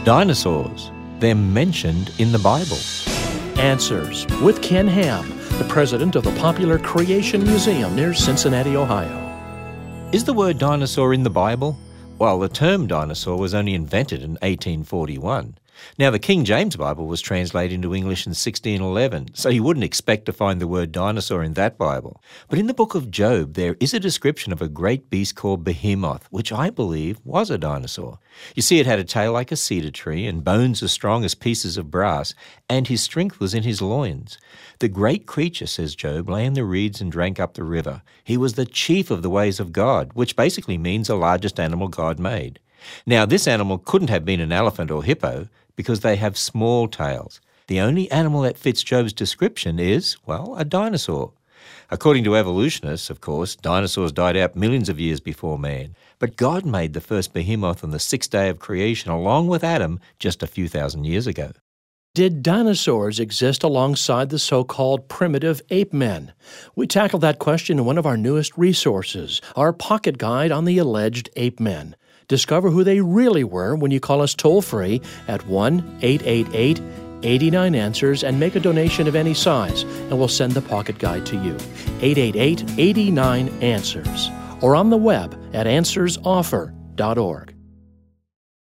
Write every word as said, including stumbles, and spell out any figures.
Dinosaurs. They're mentioned in the Bible. Answers with Ken Ham, the president of the Popular Creation Museum near Cincinnati, Ohio. Is the word dinosaur in the Bible? Well, the term dinosaur was only invented in eighteen forty-one. Now, the King James Bible was translated into English in sixteen eleven, so you wouldn't expect to find the word dinosaur in that Bible. But in the book of Job, there is a description of a great beast called Behemoth, which I believe was a dinosaur. You see, it had a tail like a cedar tree and bones as strong as pieces of brass, and his strength was in his loins. The great creature, says Job, lay in the reeds and drank up the river. He was the chief of the ways of God, which basically means the largest animal God made. Now, this animal couldn't have been an elephant or hippo because they have small tails. The only animal that fits Job's description is, well, a dinosaur. According to evolutionists, of course, dinosaurs died out millions of years before man. But God made the first behemoth on the sixth day of creation along with Adam just a few thousand years ago. Did dinosaurs exist alongside the so-called primitive ape men? We tackled that question in one of our newest resources, our pocket guide on the alleged ape men. Discover who they really were when you call us toll-free at one eight eight eight, eight nine, answers and make a donation of any size, and we'll send the pocket guide to you. eight eight eight, eight nine, answers. Or on the web at answers offer dot org.